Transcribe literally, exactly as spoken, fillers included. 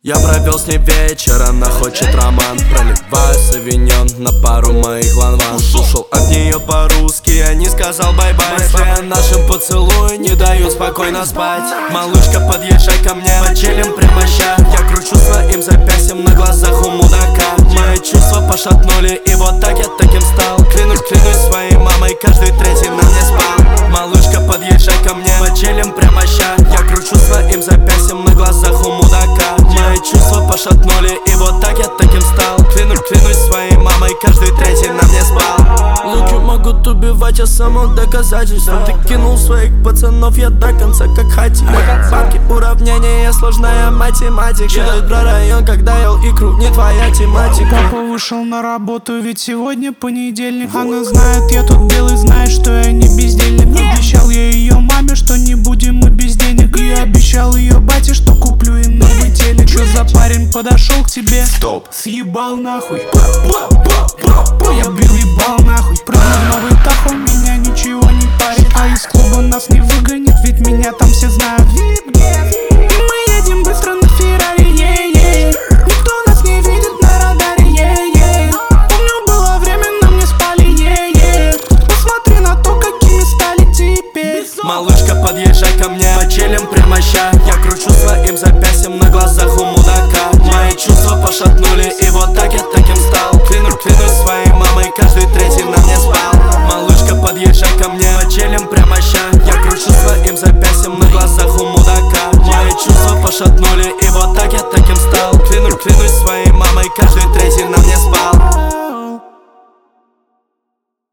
Я провел с ней вечер, она хочет роман. Проливаю савиньон на пару моих ван-ван. Ушел от нее по-русски, я не сказал бай-бай. Мысли о нашем поцелуе не дают спокойно спать. Малышка, подъезжай ко мне, почилим прямо ща. Я кручу своим запястьем на глазах у мудака. Мои чувства пошатнули, и вот так я таким стал. Клянусь, клянусь своей мамой, каждый третий на мне спал. Малышка, подъезжай ко мне, почилим прямо ща. Я кручу своим запястьем на глазах у мудака. Мои чувства пошатнули, и вот так я таким стал. Клянусь, клянусь своей мамой, каждый третий на мне спал. Луки могут убивать, я само доказательство. Ты кинул своих пацанов, я до конца как хатик. Банки, уравнения, сложная математика. Считают про район, когда ел икру, не твоя тематика. Папа вышел на работу, ведь сегодня понедельник. Она знает, я тут белый, знает, что я не бездельник. Обещал я ее маме, что не будем мы без денег. И обещал ее бате, что куплю им новый телек. Что за парень подошел к тебе? Стоп. Съебал нахуй. Я бил ебал нахуй. Прыгну в новый таху, меня ничего не парит. А из клуба нас не выгонит, ведь меня там все знают. Мы едем быстро на Феррари, е-е. Никто нас не видит на радаре, е-е. Помню, было время, на мне спали, е-е. Посмотри на то, какими стали теперь. Малышка, подъезжай ко мне, почилим прямо ща. Я кручу своим запястьем на глазах у мудака. Мои чувства пошатнули, и вот так я таким стал. Клянусь, клянусь своей мамой, каждый третий на мне спал. Малышка, подъезжай ко мне, почилим прямо ща. Я кручу своим запястьем на глазах у мудака. Мои чувства пошатнули, и вот так я таким стал. Клянусь, клянусь своей мамой, каждый третий на мне спал.